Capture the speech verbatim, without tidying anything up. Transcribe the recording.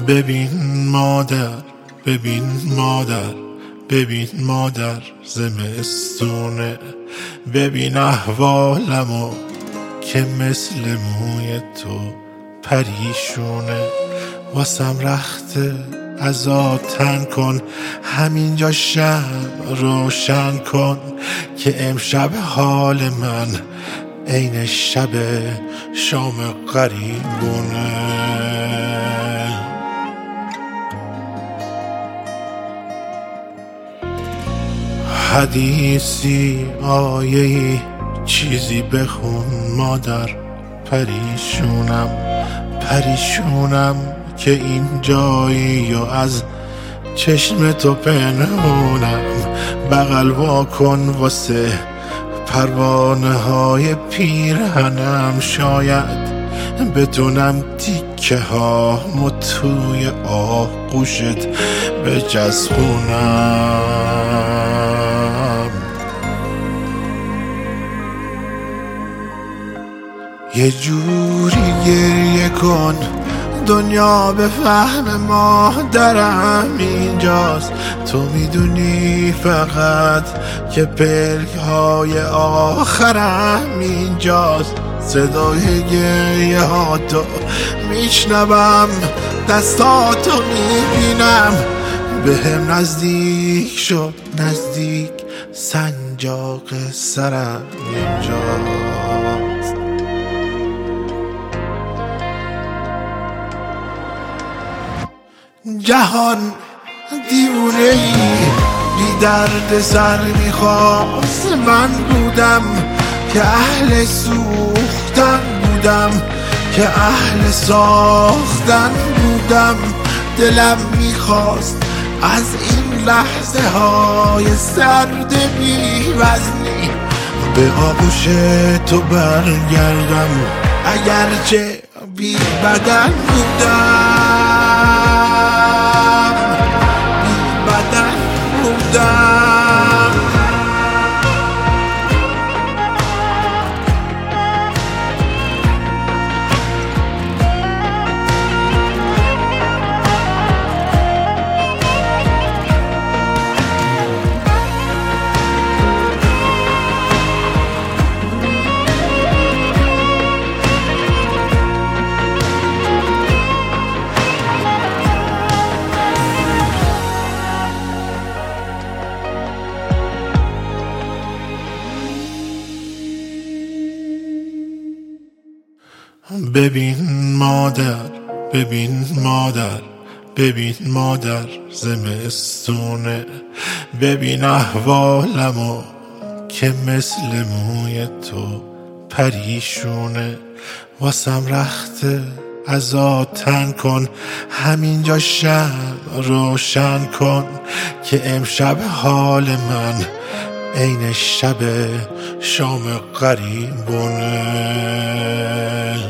ببین مادر، ببین مادر، ببین مادر زمستونه، ببین احوالمو که مثل موی تو پریشونه. واسم رخته ازا تن کن، همینجا شب روشن کن که امشب حال من عین شب شام غریبونه. حدیثی آیه‌ای چیزی بخون مادر، پریشونم پریشونم که این جایی و از چشم تو پنهونم. بغل وا کن واسه پروانه های پیرهنم، شاید بتونم تیکه ها مو توی آغوشت بچسبونم. یه جوری گریه کن دنیا به فهم مادرم اینجاست، تو میدونی فقط که پلک های آخرم اینجاست. صدای گریه ها تو میشنوم، دستاتو میبینم، به هم نزدیک شد نزدیک، سنجاق سرم اینجاست. جهان دیوونه ای بی درد سر میخواست، من بودم که اهل سوختن بودم، که اهل ساختن بودم. دلم میخواست از این لحظه های سرد بی وزنی به آغوش تو برگردم، اگرچه بی بدن بودم، بی بدن بودم. ببین مادر، ببین مادر، ببین مادر زمستونه، ببین احوالمو که مثل موی تو پریشونه. واسم رخته ازا تن کن، همینجا شب روشن کن که امشب حال من عین شب شام غریبونه.